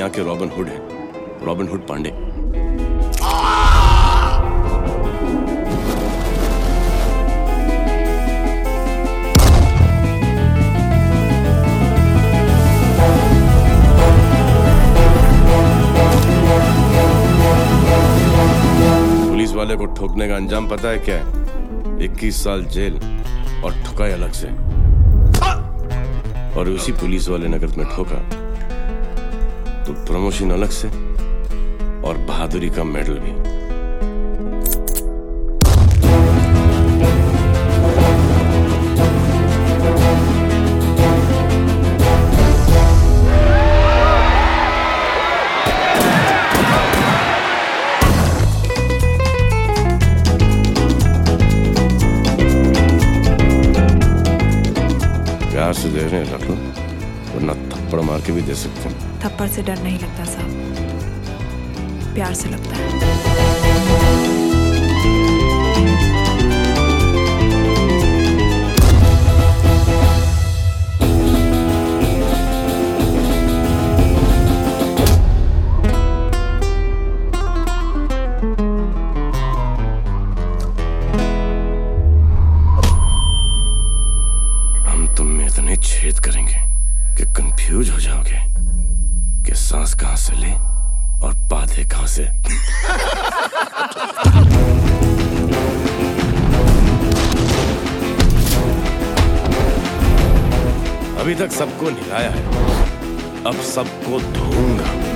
यहाँ के Robin Hood है, रॉबिन हुड पांडे। पुलिस वाले को ठोकने का अंजाम पता है क्या है? 21 साल जेल और ठुकाई अलग से। और उसी पुलिस वाले ने अगर तुम्हें ठोका तो प्रमोशन अलग से और बहादुरी का मेडल भी। प्यार से दे रहे हैं रख लो, वरना थप्पड़ मार के भी दे सकते हैं। थप्पड़ से डर नहीं लगता साहब, प्यार से लगता है। हम तुम में इतने छेद करेंगे कि कंफ्यूज हो जाओगे कि सांस कहां से ले और बाधे कहां से। अभी तक सबको निराया है, अब सबको धोऊंगा।